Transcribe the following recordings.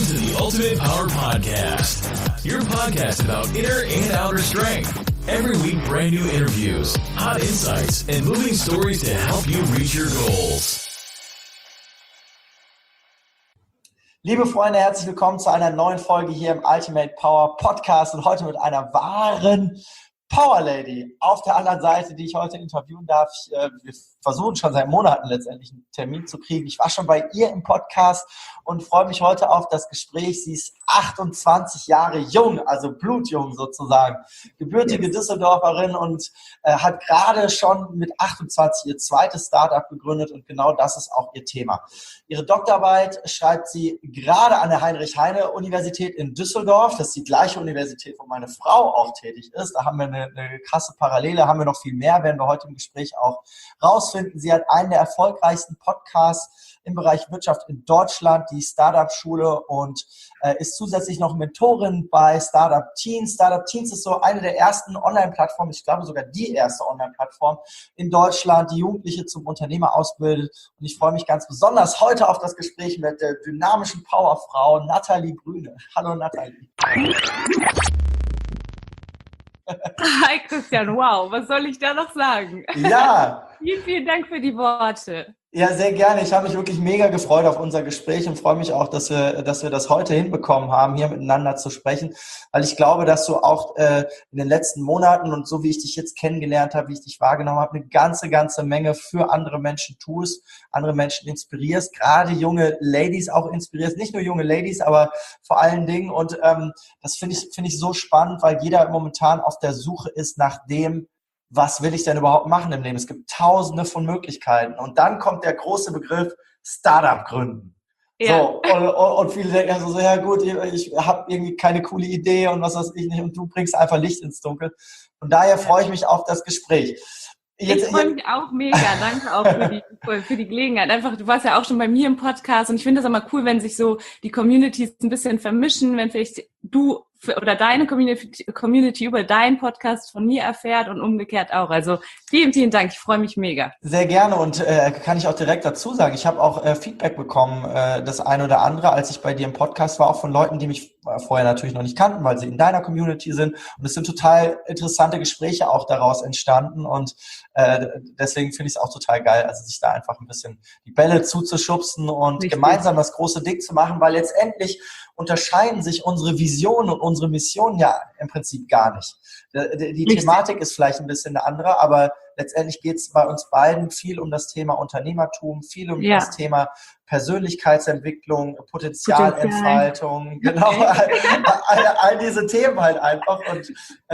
to the Ultimate Power Podcast, your podcast about inner and outer strength. Every week, brand new interviews, hot insights, and moving stories to help you reach your goals. Liebe Freunde, herzlich willkommen zu einer neuen Folge hier im Ultimate Power Podcast und heute mit einer wahren Power Lady auf der anderen Seite, die ich heute interviewen darf. Wir versuchen schon seit Monaten letztendlich einen Termin zu kriegen. Ich war schon bei ihr im Podcast und freue mich heute auf das Gespräch. Sie ist 28 Jahre jung, also blutjung sozusagen, gebürtige Düsseldorferin und hat gerade schon mit 28 ihr zweites Startup gegründet und genau das ist auch ihr Thema. Ihre Doktorarbeit schreibt sie gerade an der Heinrich-Heine-Universität in Düsseldorf. Das ist die gleiche Universität, wo meine Frau auch tätig ist. Da haben wir eine krasse Parallele, haben wir noch viel mehr, werden wir heute im Gespräch auch rausfinden. Sie hat einen der erfolgreichsten Podcasts im Bereich Wirtschaft in Deutschland, die Startup-Schule, und ist zusätzlich noch Mentorin bei Startup Teens. Startup Teens ist so eine der ersten Online-Plattformen, ich glaube sogar die erste Online-Plattform in Deutschland, die Jugendliche zum Unternehmer ausbildet. Und ich freue mich ganz besonders heute auf das Gespräch mit der dynamischen Powerfrau Nathalie Brüne. Hallo Nathalie. Hi Christian, wow, was soll ich da noch sagen? Ja. Vielen Dank für die Worte. Ja, sehr gerne. Ich habe mich wirklich mega gefreut auf unser Gespräch und freue mich auch, dass wir das heute hinbekommen haben, hier miteinander zu sprechen, weil ich glaube, dass du auch in den letzten Monaten und so wie ich dich jetzt kennengelernt habe, wie ich dich wahrgenommen habe, eine ganze Menge für andere Menschen tust, andere Menschen inspirierst, gerade junge Ladies auch inspirierst, nicht nur junge Ladies, aber vor allen Dingen, und das finde ich so spannend, weil jeder momentan auf der Suche ist nach dem, was will ich denn überhaupt machen im Leben? Es gibt tausende von Möglichkeiten. Und dann kommt der große Begriff Startup gründen. Ja. So, und viele denken also so, ja gut, ich habe irgendwie keine coole Idee und was weiß ich nicht. Und du bringst einfach Licht ins Dunkel. Und daher freue ich mich auf das Gespräch. Ich freue mich auch mega. Danke auch für die Gelegenheit. Einfach, du warst ja auch schon bei mir im Podcast und ich finde das immer cool, wenn sich so die Communities ein bisschen vermischen, wenn vielleicht du oder deine Community über deinen Podcast von mir erfährt und umgekehrt auch. Also vielen Dank. Ich freue mich mega. Sehr gerne und kann ich auch direkt dazu sagen, ich habe auch Feedback bekommen, das eine oder andere, als ich bei dir im Podcast war, auch von Leuten, die mich vorher natürlich noch nicht kannten, weil sie in deiner Community sind. Und es sind total interessante Gespräche auch daraus entstanden und deswegen finde ich es auch total geil, also sich da einfach ein bisschen die Bälle zuzuschubsen und gemeinsam das große Ding zu machen, weil letztendlich unterscheiden sich unsere Visionen und unsere Missionen ja im Prinzip gar nicht. Die Thematik ist vielleicht ein bisschen eine andere, aber letztendlich geht es bei uns beiden viel um das Thema Unternehmertum, viel um das Thema Persönlichkeitsentwicklung, Potenzialentfaltung, genau, all diese Themen halt einfach und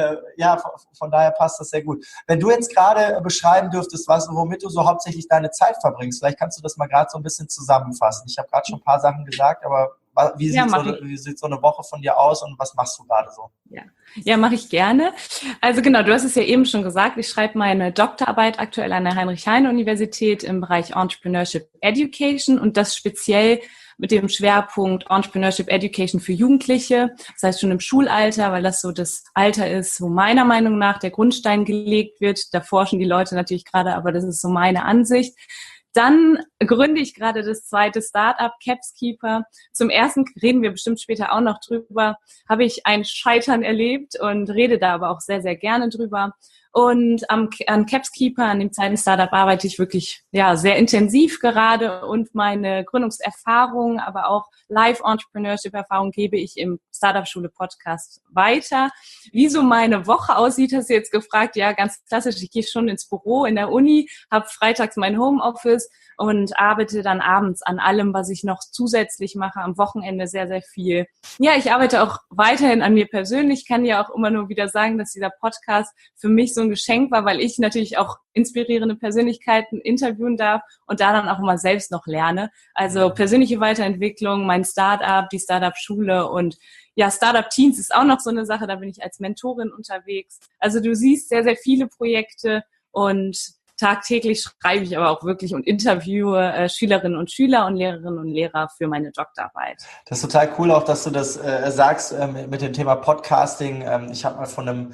von daher passt das sehr gut. Wenn du jetzt gerade beschreiben dürftest, womit du so hauptsächlich deine Zeit verbringst, vielleicht kannst du das mal gerade so ein bisschen zusammenfassen. Ich habe gerade schon ein paar Sachen gesagt, aber wie sieht so eine Woche von dir aus und was machst du gerade so? Ja, mache ich gerne. Also genau, du hast es ja eben schon gesagt, ich schreibe meine Doktorarbeit aktuell an der Heinrich-Heine-Universität im Bereich Entrepreneurship Education und das speziell mit dem Schwerpunkt Entrepreneurship Education für Jugendliche, das heißt schon im Schulalter, weil das so das Alter ist, wo meiner Meinung nach der Grundstein gelegt wird. Da forschen die Leute natürlich gerade, aber das ist so meine Ansicht. Dann gründe ich gerade das zweite Startup, Capskeeper. Zum ersten reden wir bestimmt später auch noch drüber. Habe ich ein Scheitern erlebt und rede da aber auch sehr gerne drüber. Und an Capskeeper, an dem zweiten Startup, arbeite ich wirklich sehr intensiv gerade und meine Gründungserfahrung, aber auch Live-Entrepreneurship-Erfahrung gebe ich im Startup-Schule-Podcast weiter. Wie so meine Woche aussieht, hast du jetzt gefragt. Ja, ganz klassisch, ich gehe schon ins Büro in der Uni, habe freitags mein Homeoffice und arbeite dann abends an allem, was ich noch zusätzlich mache, am Wochenende sehr viel. Ja, ich arbeite auch weiterhin an mir persönlich, kann ja auch immer nur wieder sagen, dass dieser Podcast für mich so ein Geschenk war, weil ich natürlich auch inspirierende Persönlichkeiten interviewen darf und da dann auch immer selbst noch lerne. Also persönliche Weiterentwicklung, mein Startup, die Startup-Schule und Startup Teens ist auch noch so eine Sache, da bin ich als Mentorin unterwegs. Also du siehst sehr viele Projekte und tagtäglich schreibe ich aber auch wirklich und interviewe Schülerinnen und Schüler und Lehrerinnen und Lehrer für meine Doktorarbeit. Das ist total cool auch, dass du das sagst mit dem Thema Podcasting. Ich habe mal von einem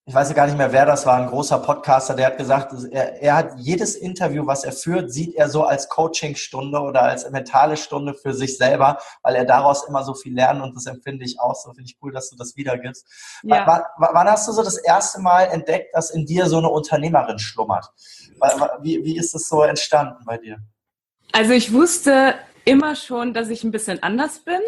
ich weiß ja gar nicht mehr, wer das war, ein großer Podcaster, der hat gesagt, er hat jedes Interview, was er führt, sieht er so als Coachingstunde oder als mentale Stunde für sich selber, weil er daraus immer so viel lernt und das empfinde ich auch so. Finde ich cool, dass du das wiedergibst. Ja. Wann hast du so das erste Mal entdeckt, dass in dir so eine Unternehmerin schlummert? Wie ist das so entstanden bei dir? Also ich wusste immer schon, dass ich ein bisschen anders bin.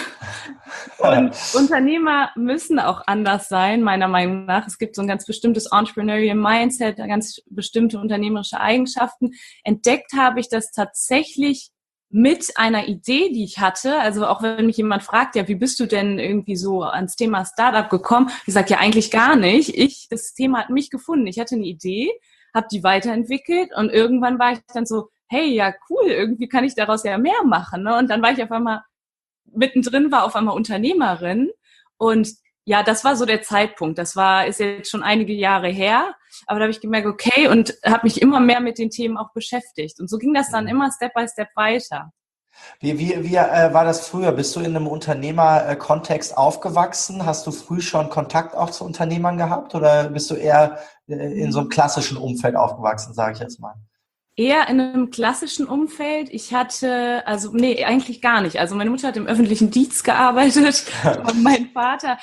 Und Unternehmer müssen auch anders sein, meiner Meinung nach. Es gibt so ein ganz bestimmtes Entrepreneurial Mindset, ganz bestimmte unternehmerische Eigenschaften. Entdeckt habe ich das tatsächlich mit einer Idee, die ich hatte. Also auch wenn mich jemand fragt, ja, wie bist du denn irgendwie so ans Thema Startup gekommen? Ich sage ja eigentlich gar nicht. Das Thema hat mich gefunden. Ich hatte eine Idee, habe die weiterentwickelt und irgendwann war ich dann so, hey, ja cool, irgendwie kann ich daraus ja mehr machen. Ne? Und dann war ich auf einmal mittendrin, war auf einmal Unternehmerin und ja, das war so der Zeitpunkt. Ist jetzt schon einige Jahre her, aber da habe ich gemerkt, okay, und habe mich immer mehr mit den Themen auch beschäftigt. Und so ging das dann immer Step by Step weiter. Wie war das früher? Bist du in einem Unternehmerkontext aufgewachsen? Hast du früh schon Kontakt auch zu Unternehmern gehabt oder bist du eher in so einem klassischen Umfeld aufgewachsen, sage ich jetzt mal? Eher in einem klassischen Umfeld. Nee, eigentlich gar nicht. Also meine Mutter hat im öffentlichen Dienst gearbeitet und mein Vater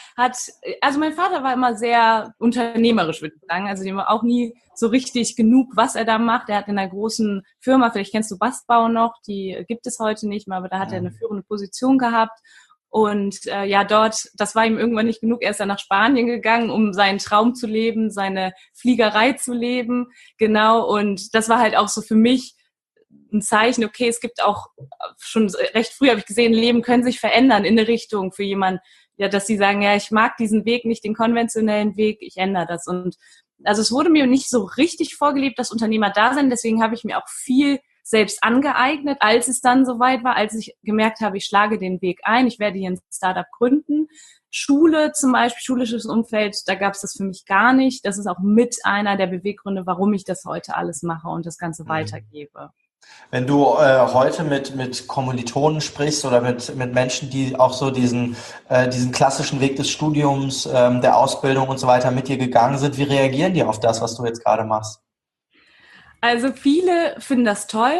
war immer sehr unternehmerisch, würde ich sagen. Also dem war auch nie so richtig genug, was er da macht. Er hat in einer großen Firma, vielleicht kennst du Bastbau noch, die gibt es heute nicht mehr, aber da hat er eine führende Position gehabt. Und das war ihm irgendwann nicht genug. Er ist dann nach Spanien gegangen, um seinen Traum zu leben, seine Fliegerei zu leben. Genau, und das war halt auch so für mich ein Zeichen, okay, es gibt auch schon recht früh, habe ich gesehen, Leben können sich verändern in eine Richtung für jemanden, ja, dass sie sagen, ja, ich mag diesen Weg nicht, den konventionellen Weg, ich ändere das. Und also es wurde mir nicht so richtig vorgelebt, das Unternehmerdasein, deswegen habe ich mir auch viel selbst angeeignet, als es dann soweit war, als ich gemerkt habe, ich schlage den Weg ein, ich werde hier ein Startup gründen. Schule zum Beispiel, schulisches Umfeld, da gab es das für mich gar nicht. Das ist auch mit einer der Beweggründe, warum ich das heute alles mache und das Ganze weitergebe. Wenn du heute mit Kommilitonen sprichst oder mit Menschen, die auch so diesen klassischen Weg des Studiums, der Ausbildung und so weiter mit dir gegangen sind, wie reagieren die auf das, was du jetzt gerade machst? Also viele finden das toll.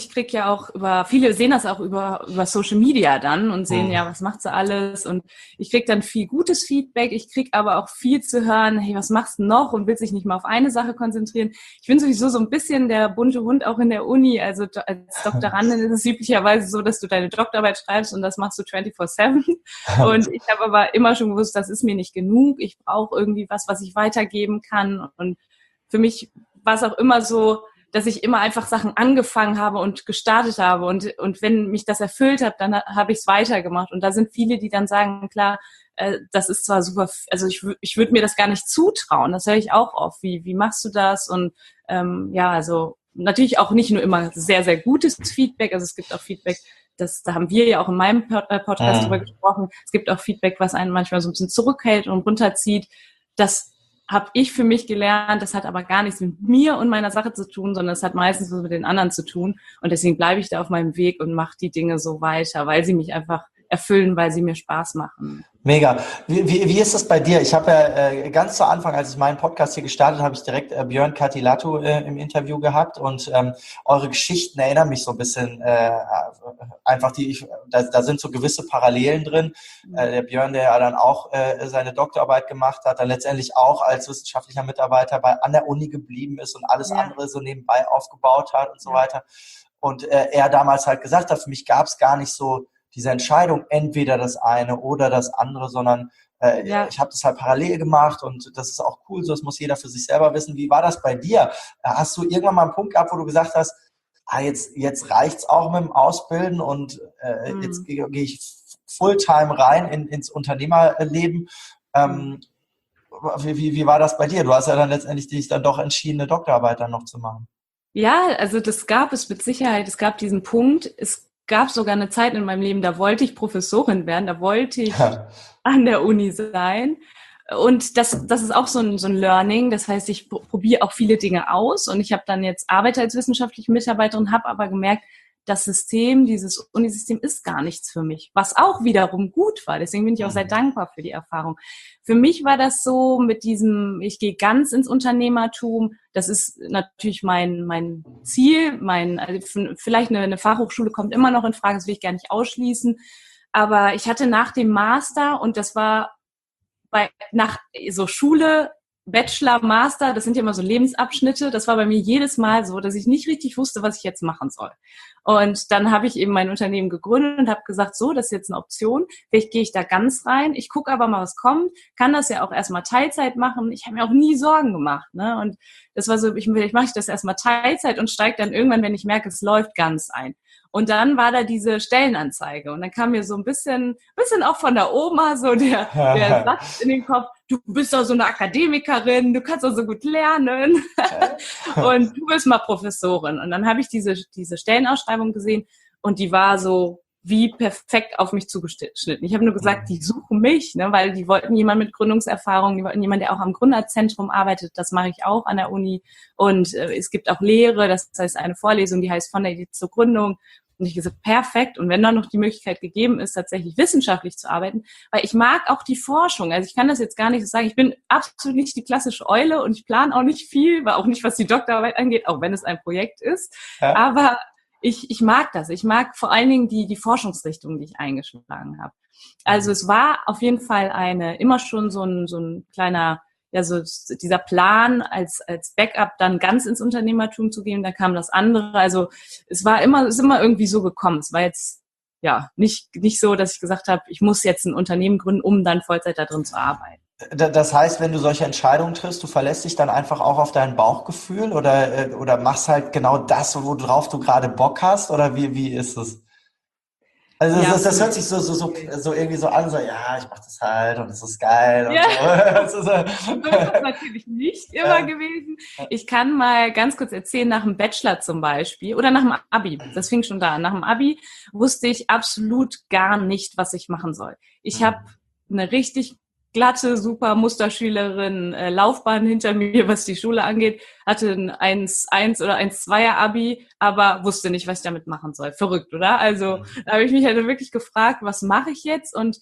Viele sehen das auch über Social Media dann und sehen, ja, was macht sie alles? Und ich kriege dann viel gutes Feedback. Ich kriege aber auch viel zu hören, hey, was machst du noch? Und willst dich nicht mal auf eine Sache konzentrieren? Ich bin sowieso so ein bisschen der bunte Hund auch in der Uni. Also als Doktorandin ist es üblicherweise so, dass du deine Doktorarbeit schreibst und das machst du 24/7. Und ich habe aber immer schon gewusst, das ist mir nicht genug. Ich brauche irgendwie was ich weitergeben kann. Und für mich war es auch immer so, dass ich immer einfach Sachen angefangen habe und gestartet habe. Und wenn mich das erfüllt hat, dann habe ich es weitergemacht. Und da sind viele, die dann sagen, klar, das ist zwar super, also ich würde mir das gar nicht zutrauen. Das höre ich auch oft. Wie machst du das? Und also natürlich auch nicht nur immer sehr, sehr gutes Feedback. Also es gibt auch Feedback, da haben wir ja auch in meinem Podcast drüber gesprochen. Es gibt auch Feedback, was einen manchmal so ein bisschen zurückhält und runterzieht. Das habe ich für mich gelernt, das hat aber gar nichts mit mir und meiner Sache zu tun, sondern es hat meistens was mit den anderen zu tun. Und deswegen bleibe ich da auf meinem Weg und mache die Dinge so weiter, weil sie mich einfach erfüllen, weil sie mir Spaß machen. Mega. Wie ist das bei dir? Ich habe ja ganz zu Anfang, als ich meinen Podcast hier gestartet habe, ich direkt Björn Katilattu im Interview gehabt und eure Geschichten erinnern mich so ein bisschen einfach, da sind so gewisse Parallelen drin. Der Björn, der ja dann auch seine Doktorarbeit gemacht hat, dann letztendlich auch als wissenschaftlicher Mitarbeiter an der Uni geblieben ist und alles andere so nebenbei aufgebaut hat und so weiter. Und er damals halt gesagt hat, für mich gab es gar nicht so diese Entscheidung, entweder das eine oder das andere, sondern ich habe das halt parallel gemacht und das ist auch cool, so das muss jeder für sich selber wissen. Wie war das bei dir? Hast du irgendwann mal einen Punkt gehabt, wo du gesagt hast, jetzt reicht's auch mit dem Ausbilden und jetzt gehe ich Fulltime rein ins Unternehmerleben? Wie war das bei dir? Du hast ja dann letztendlich dich dann doch entschieden, eine Doktorarbeit dann noch zu machen. Ja, also das gab es mit Sicherheit. Es gab diesen Punkt. Es gab sogar eine Zeit in meinem Leben, da wollte ich Professorin werden, da wollte ich an der Uni sein. Und das ist auch so ein Learning. Das heißt, ich probiere auch viele Dinge aus und ich habe dann jetzt Arbeit als wissenschaftliche Mitarbeiterin, habe aber gemerkt, das System, dieses Unisystem ist gar nichts für mich, was auch wiederum gut war. Deswegen bin ich auch sehr dankbar für die Erfahrung. Für mich war das so mit diesem, ich gehe ganz ins Unternehmertum. Das ist natürlich mein Ziel, also vielleicht eine Fachhochschule kommt immer noch in Frage, das will ich gar nicht ausschließen. Aber ich hatte nach dem Master, und das war nach so Schule, Bachelor, Master, das sind ja immer so Lebensabschnitte. Das war bei mir jedes Mal so, dass ich nicht richtig wusste, was ich jetzt machen soll. Und dann habe ich eben mein Unternehmen gegründet und habe gesagt, so, das ist jetzt eine Option. Vielleicht gehe ich da ganz rein. Ich gucke aber mal, was kommt. Kann das ja auch erstmal Teilzeit machen. Ich habe mir auch nie Sorgen gemacht, ne? Und das war so, vielleicht mache ich das erstmal Teilzeit und steige dann irgendwann, wenn ich merke, es läuft, ganz ein. Und dann war da diese Stellenanzeige und dann kam mir so ein bisschen auch von der Oma so der Satz in den Kopf: Du bist doch so eine Akademikerin, du kannst doch so gut lernen und du bist mal Professorin. Und dann habe ich diese Stellenausschreibung gesehen und die war so wie perfekt auf mich zugeschnitten. Ich habe nur gesagt, die suchen mich, ne, weil die wollten jemanden mit Gründungserfahrung, die wollten jemanden, der auch am Gründerzentrum arbeitet. Das mache ich auch an der Uni. Und es gibt auch Lehre, das heißt eine Vorlesung, die heißt Von der Idee zur Gründung. Und ich gesagt, perfekt. Und wenn dann noch die Möglichkeit gegeben ist, tatsächlich wissenschaftlich zu arbeiten, weil ich mag auch die Forschung. Also ich kann das jetzt gar nicht so sagen. Ich bin absolut nicht die klassische Eule und ich plane auch nicht viel, weil auch nicht, was die Doktorarbeit angeht, auch wenn es ein Projekt ist. Ja. Aber ich mag das. Ich mag vor allen Dingen die Forschungsrichtung, die ich eingeschlagen habe. Also es war auf jeden Fall immer schon so ein kleiner, ja, so dieser Plan als Backup dann ganz ins Unternehmertum zu gehen, dann kam das andere. Also es ist immer irgendwie so gekommen. Es war jetzt ja nicht so, dass ich gesagt habe, ich muss jetzt ein Unternehmen gründen, um dann Vollzeit da drin zu arbeiten. Das heißt, wenn du solche Entscheidungen triffst, du verlässt dich dann einfach auch auf dein Bauchgefühl oder machst halt genau das, worauf du gerade Bock hast, oder wie ist es? Also ja, das hört sich so irgendwie so an, so ja, ich mach das halt und das ist geil. Und ja. So. Das ist natürlich nicht immer gewesen. Ich kann mal ganz kurz erzählen, nach dem Bachelor zum Beispiel oder nach dem Abi, das fing schon da an. Nach dem Abi wusste ich absolut gar nicht, was ich machen soll. Ich habe eine richtig glatte, super Musterschülerin, Laufbahn hinter mir, was die Schule angeht, hatte ein 1,1 oder 1,2er Abi, aber wusste nicht, was ich damit machen soll. Verrückt, oder? Also da habe ich mich halt wirklich gefragt, was mache ich jetzt? Und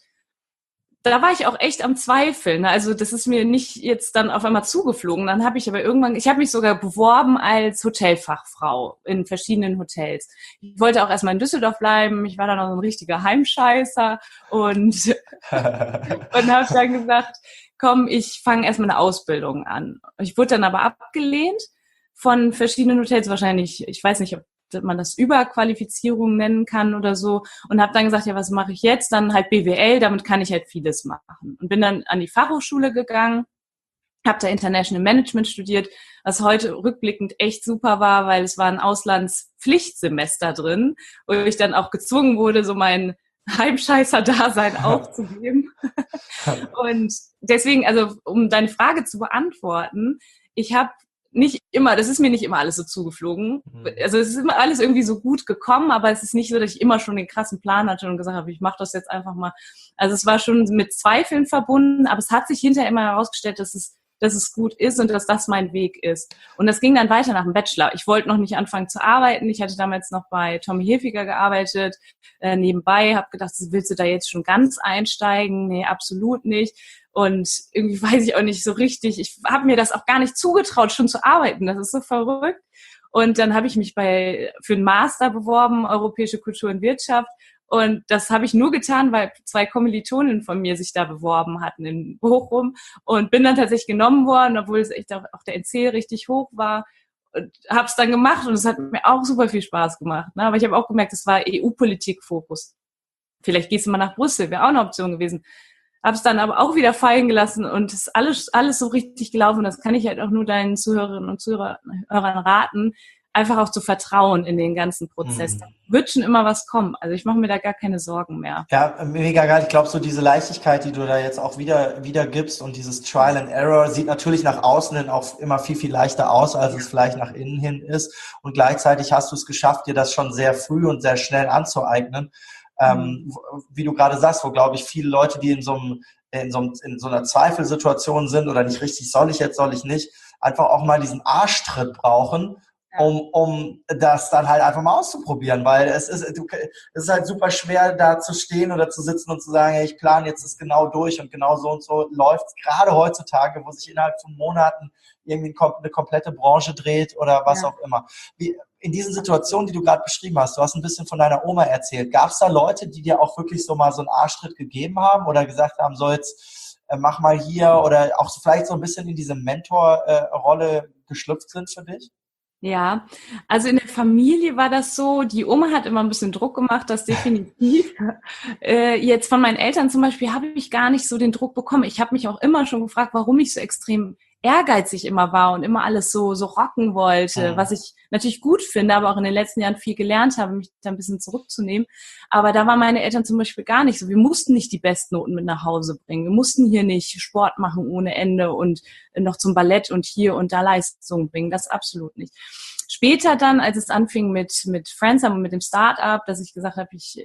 da war ich auch echt am Zweifeln. Also das ist mir nicht jetzt dann auf einmal zugeflogen. Dann habe ich aber irgendwann, ich habe mich sogar beworben als Hotelfachfrau in verschiedenen Hotels. Ich wollte auch erstmal in Düsseldorf bleiben. Ich war dann auch so ein richtiger Heimscheißer und habe dann gesagt, komm, ich fange erstmal eine Ausbildung an. Ich wurde dann aber abgelehnt von verschiedenen Hotels, wahrscheinlich, ich weiß nicht, ob man das Überqualifizierung nennen kann oder so, und habe dann gesagt, ja, was mache ich jetzt? Dann halt BWL, damit kann ich halt vieles machen. Und bin dann an die Fachhochschule gegangen, habe da International Management studiert, was heute rückblickend echt super war, weil es war ein Auslandspflichtsemester drin, wo ich dann auch gezwungen wurde, so mein Heimscheißer-Dasein aufzugeben. Und deswegen, also um deine Frage zu beantworten, ich habe nicht immer, das ist mir nicht immer alles so zugeflogen. Also es ist immer alles irgendwie so gut gekommen, aber es ist nicht so, dass ich immer schon den krassen Plan hatte und gesagt habe, ich mache das jetzt einfach mal. Also es war schon mit Zweifeln verbunden, aber es hat sich hinterher immer herausgestellt, dass es gut ist und dass das mein Weg ist. Und das ging dann weiter nach dem Bachelor. Ich wollte noch nicht anfangen zu arbeiten. Ich hatte damals noch bei Tommy Hilfiger gearbeitet, nebenbei, habe gedacht, willst du da jetzt schon ganz einsteigen? Nee, absolut nicht. Und irgendwie weiß ich auch nicht so richtig, ich habe mir das auch gar nicht zugetraut, schon zu arbeiten. Das ist so verrückt. Und dann habe ich mich für einen Master beworben, Europäische Kultur und Wirtschaft. Und das habe ich nur getan, weil 2 Kommilitoninnen von mir sich da beworben hatten in Bochum. Und bin dann tatsächlich genommen worden, obwohl es echt auch der NC richtig hoch war. Und habe es dann gemacht und es hat mir auch super viel Spaß gemacht. Ne? Aber ich habe auch gemerkt, es war EU-Politik-Fokus. Vielleicht gehst du mal nach Brüssel, wäre auch eine Option gewesen. Habe es dann aber auch wieder fallen gelassen und es ist alles so richtig gelaufen. Das kann ich halt auch nur deinen Zuhörerinnen und Zuhörern raten, einfach auch zu vertrauen in den ganzen Prozess. Da wird schon immer was kommen. Also ich mache mir da gar keine Sorgen mehr. Ja, mega geil. Ich glaube, so diese Leichtigkeit, die du da jetzt auch wieder gibst und dieses Trial and Error sieht natürlich nach außen hin auch immer viel, viel leichter aus, als es vielleicht nach innen hin ist. Und gleichzeitig hast du es geschafft, dir das schon sehr früh und sehr schnell anzueignen. Wie du gerade sagst, wo, glaube ich, viele Leute, die in so einer Zweifelsituation sind oder nicht richtig, soll ich jetzt, soll ich nicht, einfach auch mal diesen Arschtritt brauchen, um das dann halt einfach mal auszuprobieren, weil es ist halt super schwer, da zu stehen oder zu sitzen und zu sagen, hey, ich plane jetzt das genau durch und genau so und so läuft es gerade heutzutage, wo sich innerhalb von Monaten irgendwie eine komplette Branche dreht oder was auch immer. In diesen Situationen, die du gerade beschrieben hast, du hast ein bisschen von deiner Oma erzählt, gab es da Leute, die dir auch wirklich so mal so einen Arschtritt gegeben haben oder gesagt haben, so jetzt mach mal hier oder auch vielleicht so ein bisschen in diese Mentor-Rolle geschlüpft sind für dich? Ja, also in der Familie war das so, die Oma hat immer ein bisschen Druck gemacht, das definitiv. Jetzt von meinen Eltern zum Beispiel habe ich gar nicht so den Druck bekommen. Ich habe mich auch immer schon gefragt, warum ich so extrem ehrgeizig immer war und immer alles so rocken wollte, was ich natürlich gut finde, aber auch in den letzten Jahren viel gelernt habe, mich da ein bisschen zurückzunehmen. Aber da waren meine Eltern zum Beispiel gar nicht so. Wir mussten nicht die Bestnoten mit nach Hause bringen. Wir mussten hier nicht Sport machen ohne Ende und noch zum Ballett und hier und da Leistung bringen. Das absolut nicht. Später dann, als es anfing mit Friendsum und mit dem Start-up, dass ich gesagt habe, ich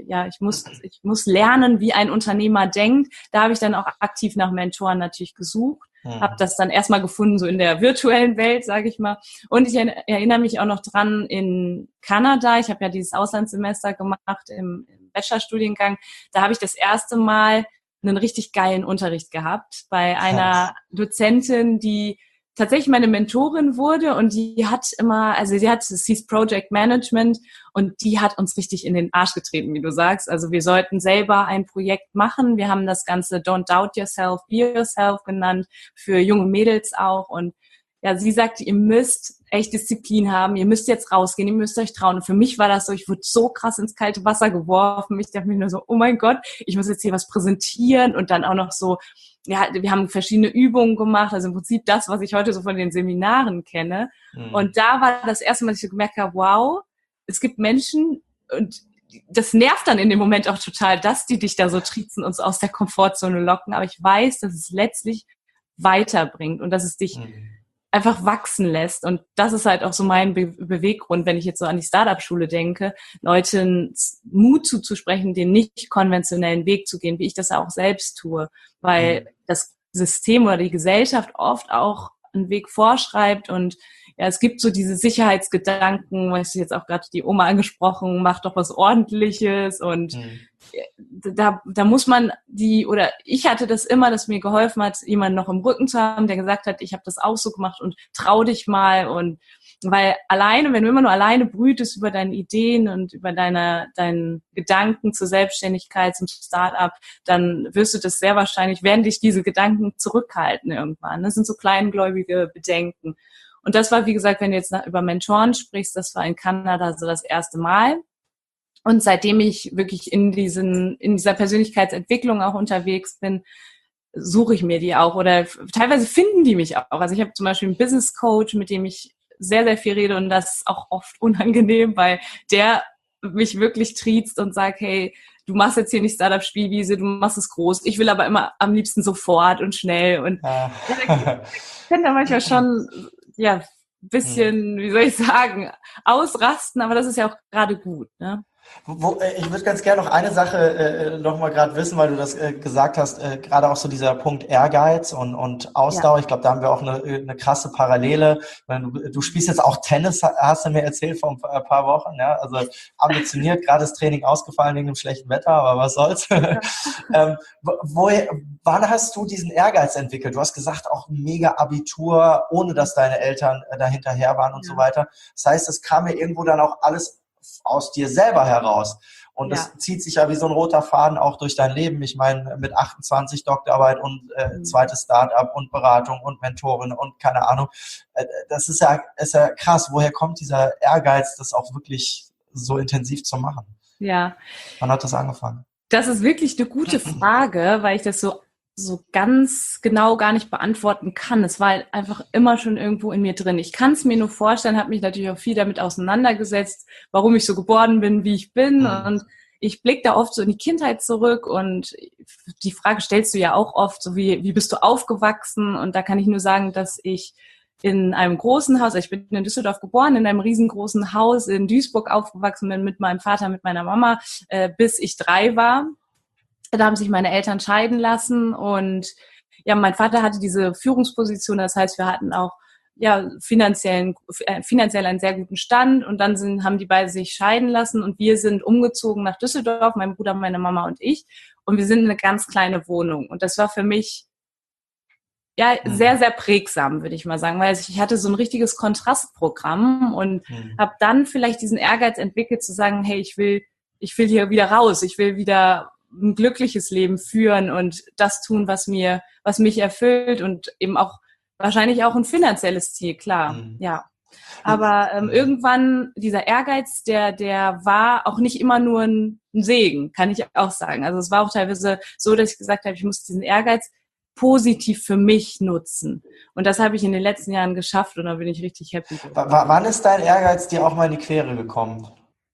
muss lernen, wie ein Unternehmer denkt, da habe ich dann auch aktiv nach Mentoren natürlich gesucht. Habe das dann erstmal gefunden, so in der virtuellen Welt, sage ich mal. Und ich erinnere mich auch noch dran in Kanada. Ich habe ja dieses Auslandssemester gemacht im Bachelorstudiengang. Da habe ich das erste Mal einen richtig geilen Unterricht gehabt bei einer Dozentin, die tatsächlich meine Mentorin wurde und die hat immer, also sie hieß Project Management und die hat uns richtig in den Arsch getreten, wie du sagst. Also wir sollten selber ein Projekt machen. Wir haben das Ganze Don't Doubt Yourself, Be Yourself genannt, für junge Mädels auch. Und ja, sie sagte, ihr müsst echt Disziplin haben, ihr müsst jetzt rausgehen, ihr müsst euch trauen. Und für mich war das so, ich wurde so krass ins kalte Wasser geworfen. Ich dachte mir nur so, oh mein Gott, ich muss jetzt hier was präsentieren und dann auch noch so, ja, wir haben verschiedene Übungen gemacht, also im Prinzip das, was ich heute so von den Seminaren kenne. Und da war das erste Mal, dass ich so gemerkt habe, wow, es gibt Menschen und das nervt dann in dem Moment auch total, dass die dich da so triezen und so aus der Komfortzone locken. Aber ich weiß, dass es letztlich weiterbringt und dass es dich einfach wachsen lässt. Und das ist halt auch so mein Beweggrund, wenn ich jetzt so an die Startup-Schule denke, Leuten Mut zuzusprechen, den nicht konventionellen Weg zu gehen, wie ich das auch selbst tue. Weil das System oder die Gesellschaft oft auch einen Weg vorschreibt und ja, es gibt so diese Sicherheitsgedanken, weißt du, jetzt auch gerade die Oma angesprochen, mach doch was Ordentliches und da muss man oder ich hatte das immer, dass mir geholfen hat, jemanden noch im Rücken zu haben, der gesagt hat, ich habe das auch so gemacht und trau dich mal und weil alleine, wenn du immer nur alleine brütest über deine Ideen und über deinen Gedanken zur Selbstständigkeit, zum Start-up, dann werden dich diese Gedanken zurückhalten irgendwann. Das sind so kleingläubige Bedenken. Und das war, wie gesagt, wenn du jetzt über Mentoren sprichst, das war in Kanada so das erste Mal. Und seitdem ich wirklich in dieser Persönlichkeitsentwicklung auch unterwegs bin, suche ich mir die auch oder teilweise finden die mich auch. Also ich habe zum Beispiel einen Business Coach, mit dem ich sehr, sehr viel rede und das ist auch oft unangenehm, weil der mich wirklich triezt und sagt, hey, du machst jetzt hier nicht Startup-Spielwiese, du machst es groß. Ich will aber immer am liebsten sofort und schnell und ich kann da manchmal schon, ja, ein bisschen, wie soll ich sagen, ausrasten, aber das ist ja auch gerade gut, ne? Ich würde ganz gerne noch eine Sache noch mal gerade wissen, weil du das gesagt hast, gerade auch so dieser Punkt Ehrgeiz und Ausdauer. Ja. Ich glaube, da haben wir auch eine krasse Parallele. Du spielst jetzt auch Tennis, hast du mir erzählt vor ein paar Wochen. Ja? Also ambitioniert, gerade das Training ausgefallen wegen dem schlechten Wetter, aber was soll's. Ja. Wann hast du diesen Ehrgeiz entwickelt? Du hast gesagt, auch ein mega Abitur, ohne dass deine Eltern dahinterher waren und so weiter. Das heißt, es kam mir irgendwo dann auch alles aus dir selber heraus. Und das zieht sich ja wie so ein roter Faden auch durch dein Leben. Ich meine, mit 28 Doktorarbeit und zweites Start-up und Beratung und Mentorin und keine Ahnung. Das ist ja krass. Woher kommt dieser Ehrgeiz, das auch wirklich so intensiv zu machen? Ja. Wann hat das angefangen? Das ist wirklich eine gute Frage, weil ich das so ganz genau gar nicht beantworten kann. Es war halt einfach immer schon irgendwo in mir drin. Ich kann es mir nur vorstellen, habe mich natürlich auch viel damit auseinandergesetzt, warum ich so geboren bin, wie ich bin. Und ich blicke da oft so in die Kindheit zurück und die Frage stellst du ja auch oft, so wie bist du aufgewachsen? Und da kann ich nur sagen, dass ich in einem großen Haus, ich bin in Düsseldorf geboren, in einem riesengroßen Haus in Duisburg aufgewachsen bin mit meinem Vater, mit meiner Mama, bis ich 3 war. Da haben sich meine Eltern scheiden lassen und ja, mein Vater hatte diese Führungsposition, das heißt, wir hatten auch finanziell einen sehr guten Stand und dann haben die beiden sich scheiden lassen und wir sind umgezogen nach Düsseldorf, mein Bruder, meine Mama und ich, und wir sind in eine ganz kleine Wohnung und das war für mich sehr, sehr prägsam, würde ich mal sagen, weil ich hatte so ein richtiges Kontrastprogramm und habe dann vielleicht diesen Ehrgeiz entwickelt zu sagen, hey, ich will hier wieder raus, ich will wieder ein glückliches Leben führen und das tun, was mich erfüllt und eben auch wahrscheinlich auch ein finanzielles Ziel, klar, ja. Aber irgendwann dieser Ehrgeiz, der war auch nicht immer nur ein Segen, kann ich auch sagen. Also es war auch teilweise so, dass ich gesagt habe, ich muss diesen Ehrgeiz positiv für mich nutzen. Und das habe ich in den letzten Jahren geschafft und da bin ich richtig happy. Wann ist dein Ehrgeiz dir auch mal in die Quere gekommen?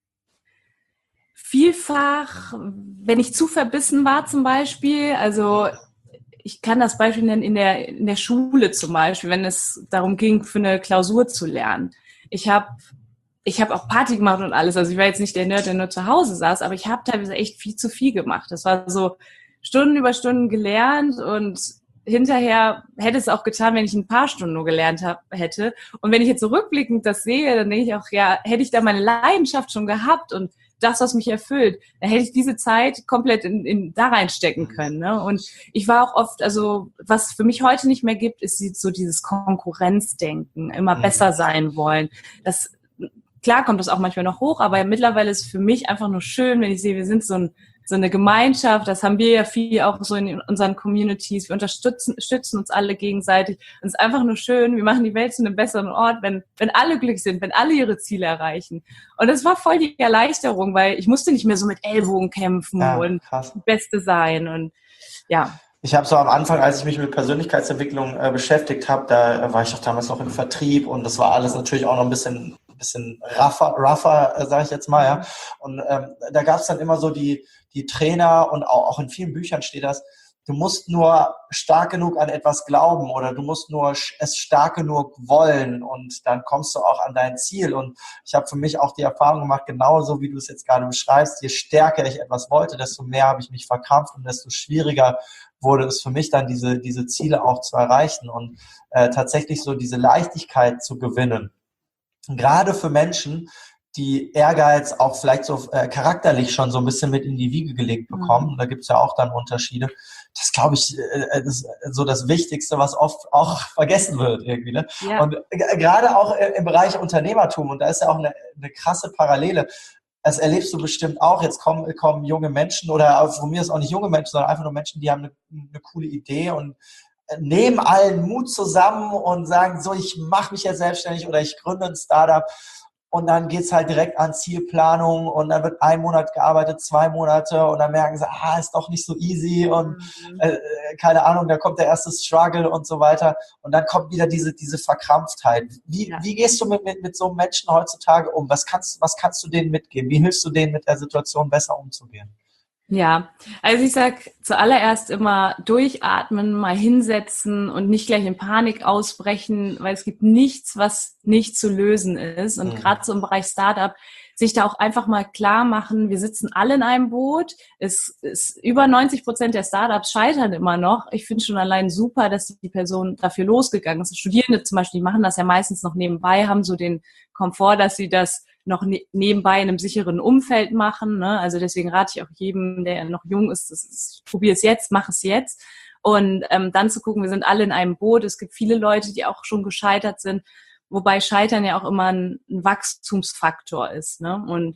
Vielfach, wenn ich zu verbissen war zum Beispiel, also ich kann das Beispiel nennen in der Schule zum Beispiel, wenn es darum ging, für eine Klausur zu lernen. Ich habe auch Party gemacht und alles, also ich war jetzt nicht der Nerd, der nur zu Hause saß, aber ich habe teilweise echt viel zu viel gemacht. Das war so Stunden über Stunden gelernt und hinterher hätte es auch getan, wenn ich ein paar Stunden nur gelernt hätte. Und wenn ich jetzt so rückblickend das sehe, dann denke ich auch, ja, hätte ich da meine Leidenschaft schon gehabt und das, was mich erfüllt, dann hätte ich diese Zeit komplett da reinstecken können. Ne? Und ich war auch oft, also was für mich heute nicht mehr gibt, ist so dieses Konkurrenzdenken, immer besser sein wollen. Klar kommt das auch manchmal noch hoch, aber mittlerweile ist es für mich einfach nur schön, wenn ich sehe, wir sind so eine Gemeinschaft, das haben wir ja viel auch so in unseren Communities, wir stützen uns alle gegenseitig und es ist einfach nur schön, wir machen die Welt zu einem besseren Ort, wenn alle glücklich sind, wenn alle ihre Ziele erreichen. Und das war voll die Erleichterung, weil ich musste nicht mehr so mit Ellbogen kämpfen und die Beste sein und ja. Ich habe so am Anfang, als ich mich mit Persönlichkeitsentwicklung beschäftigt habe, da war ich auch damals noch im Vertrieb und das war alles natürlich auch noch ein bisschen rougher, sage ich jetzt mal, ja. Und da gab es dann immer so die Trainer und auch in vielen Büchern steht das, du musst nur stark genug an etwas glauben oder du musst nur es stark genug wollen und dann kommst du auch an dein Ziel. Und ich habe für mich auch die Erfahrung gemacht, genauso wie du es jetzt gerade beschreibst, je stärker ich etwas wollte, desto mehr habe ich mich verkrampft und desto schwieriger wurde es für mich dann, diese Ziele auch zu erreichen und tatsächlich so diese Leichtigkeit zu gewinnen. Gerade für Menschen, die Ehrgeiz auch vielleicht so charakterlich schon so ein bisschen mit in die Wiege gelegt bekommen. Da gibt's ja auch dann Unterschiede. Das glaube ich, ist so das Wichtigste, was oft auch vergessen wird irgendwie. Ne? Ja. Und gerade auch im Bereich Unternehmertum, und da ist ja auch eine krasse Parallele, das erlebst du bestimmt auch. Jetzt kommen junge Menschen oder von mir ist auch nicht junge Menschen, sondern einfach nur Menschen, die haben eine coole Idee und nehmen allen Mut zusammen und sagen, so, ich mache mich jetzt selbstständig oder ich gründe ein Startup. Und dann geht's halt direkt an Zielplanung und dann wird 1 Monat gearbeitet, 2 Monate und dann merken sie, ist doch nicht so easy und keine Ahnung, da kommt der erste Struggle und so weiter und dann kommt wieder diese Verkrampftheit. Wie gehst du mit so Menschen heutzutage um? Was kannst du denen mitgeben? Wie hilfst du denen, mit der Situation besser umzugehen? Ja, also ich sag zuallererst immer durchatmen, mal hinsetzen und nicht gleich in Panik ausbrechen, weil es gibt nichts, was nicht zu lösen ist. Und gerade so im Bereich Startup, sich da auch einfach mal klar machen, wir sitzen alle in einem Boot. Es ist über 90% der Startups scheitern immer noch. Ich finde schon allein super, dass die Person dafür losgegangen ist. Studierende zum Beispiel, die machen das ja meistens noch nebenbei, haben so den Komfort, dass sie das noch nebenbei in einem sicheren Umfeld machen. Ne? Also deswegen rate ich auch jedem, der noch jung ist, probier es jetzt, mach es jetzt. Und dann zu gucken, wir sind alle in einem Boot. Es gibt viele Leute, die auch schon gescheitert sind, wobei Scheitern ja auch immer ein Wachstumsfaktor ist. Ne? Und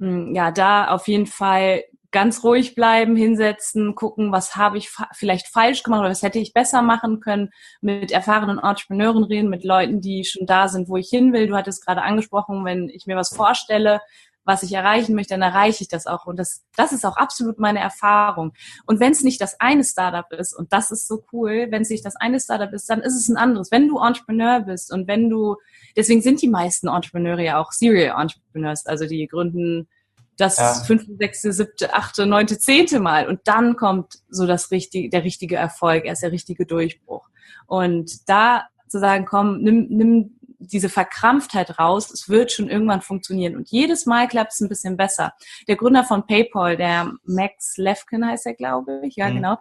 da auf jeden Fall ganz ruhig bleiben, hinsetzen, gucken, was habe ich vielleicht falsch gemacht oder was hätte ich besser machen können, mit erfahrenen Entrepreneuren reden, mit Leuten, die schon da sind, wo ich hin will. Du hattest gerade angesprochen, wenn ich mir was vorstelle, was ich erreichen möchte, dann erreiche ich das auch. Und das ist auch absolut meine Erfahrung. Und wenn es nicht das eine Startup ist, und das ist so cool, wenn es nicht das eine Startup ist, dann ist es ein anderes. Wenn du Entrepreneur bist und deswegen sind die meisten Entrepreneure ja auch Serial Entrepreneurs, also die gründen das 5., 6., 7., 8., 9., 10. Mal. Und dann kommt so der richtige Erfolg, erst der richtige Durchbruch. Und da zu sagen, komm, nimm diese Verkrampftheit raus, es wird schon irgendwann funktionieren. Und jedes Mal klappt es ein bisschen besser. Der Gründer von PayPal, der Max Levchin heißt er, glaube ich, ja genau,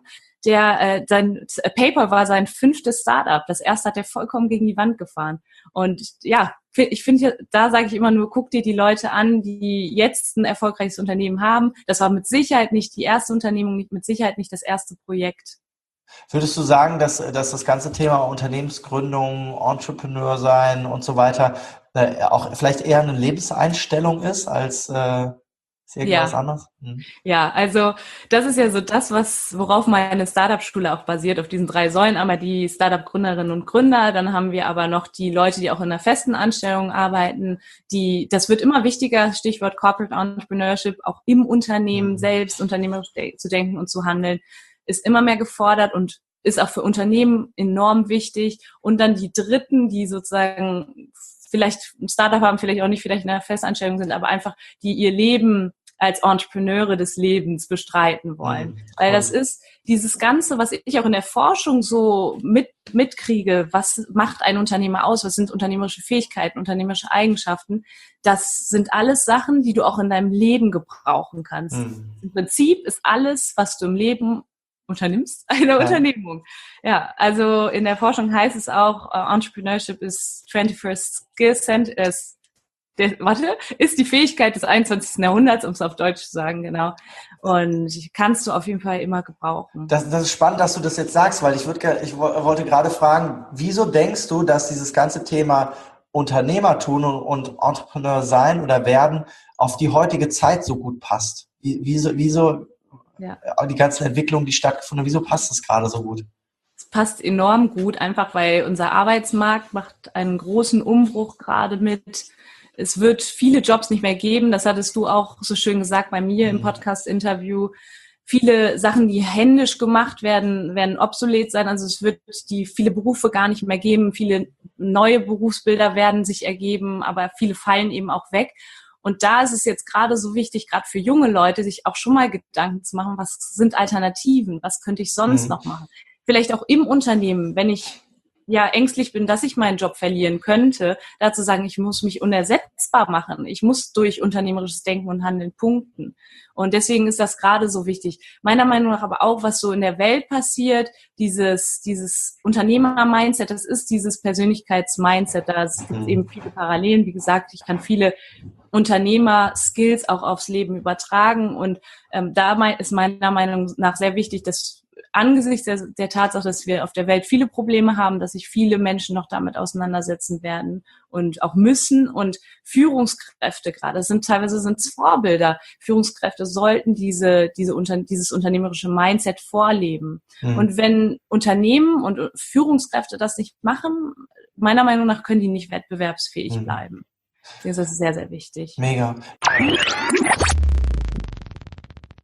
sein PayPal war sein 5. Startup. Das erste hat er vollkommen gegen die Wand gefahren. Und ja, ich finde, da sage ich immer nur, guck dir die Leute an, die jetzt ein erfolgreiches Unternehmen haben. Das war mit Sicherheit nicht die erste Unternehmung, mit Sicherheit nicht das erste Projekt. Würdest du sagen, dass das ganze Thema Unternehmensgründung, Entrepreneur sein und so weiter auch vielleicht eher eine Lebenseinstellung ist als irgendwas anderes? Ja, also das ist ja so das, worauf meine Startup-Schule auch basiert, auf diesen 3 Säulen. Einmal die Startup-Gründerinnen und Gründer, dann haben wir aber noch die Leute, die auch in einer festen Anstellung arbeiten. Das wird immer wichtiger, Stichwort Corporate Entrepreneurship, auch im Unternehmen selbst unternehmerisch zu denken und zu handeln, ist immer mehr gefordert und ist auch für Unternehmen enorm wichtig. Und dann die Dritten, die sozusagen vielleicht ein Startup haben, vielleicht auch nicht, vielleicht in einer Festanstellung sind, aber einfach, die ihr Leben als Entrepreneure des Lebens bestreiten wollen. Weil das ist dieses Ganze, was ich auch in der Forschung so mitkriege, was macht ein Unternehmer aus, was sind unternehmerische Fähigkeiten, unternehmerische Eigenschaften, das sind alles Sachen, die du auch in deinem Leben gebrauchen kannst. Im Prinzip ist alles, was du im Leben unternimmst, eine Unternehmung. Ja, also in der Forschung heißt es auch, Entrepreneurship is 21st Skill Set, ist die Fähigkeit des 21. Jahrhunderts, um es auf Deutsch zu sagen, genau. Und kannst du auf jeden Fall immer gebrauchen. Das ist spannend, dass du das jetzt sagst, weil ich wollte gerade fragen, wieso denkst du, dass dieses ganze Thema Unternehmertum und Entrepreneur sein oder werden auf die heutige Zeit so gut passt? Wieso die ganzen Entwicklungen, die stattgefunden haben, wieso passt das gerade so gut? Es passt enorm gut, einfach weil unser Arbeitsmarkt macht einen großen Umbruch gerade mit. Es wird viele Jobs nicht mehr geben. Das hattest du auch so schön gesagt bei mir im Podcast-Interview. Viele Sachen, die händisch gemacht werden obsolet sein. Also es wird viele Berufe gar nicht mehr geben. Viele neue Berufsbilder werden sich ergeben, aber viele fallen eben auch weg. Und da ist es jetzt gerade so wichtig, gerade für junge Leute, sich auch schon mal Gedanken zu machen, was sind Alternativen? Was könnte ich sonst noch machen? Vielleicht auch im Unternehmen, wenn ich ängstlich bin, dass ich meinen Job verlieren könnte, dazu sagen, ich muss mich unersetzbar machen. Ich muss durch unternehmerisches Denken und Handeln punkten. Und deswegen ist das gerade so wichtig. Meiner Meinung nach aber auch, was so in der Welt passiert, dieses Unternehmer-Mindset, das ist dieses Persönlichkeits-Mindset. Da gibt eben viele Parallelen. Wie gesagt, ich kann viele Unternehmer-Skills auch aufs Leben übertragen. Und da ist meiner Meinung nach sehr wichtig, dass angesichts der Tatsache, dass wir auf der Welt viele Probleme haben, dass sich viele Menschen noch damit auseinandersetzen werden und auch müssen. Und Führungskräfte gerade, teilweise sind es Vorbilder. Führungskräfte sollten dieses unternehmerische Mindset vorleben. Und wenn Unternehmen und Führungskräfte das nicht machen, meiner Meinung nach können die nicht wettbewerbsfähig bleiben. Das ist sehr, sehr wichtig. Mega.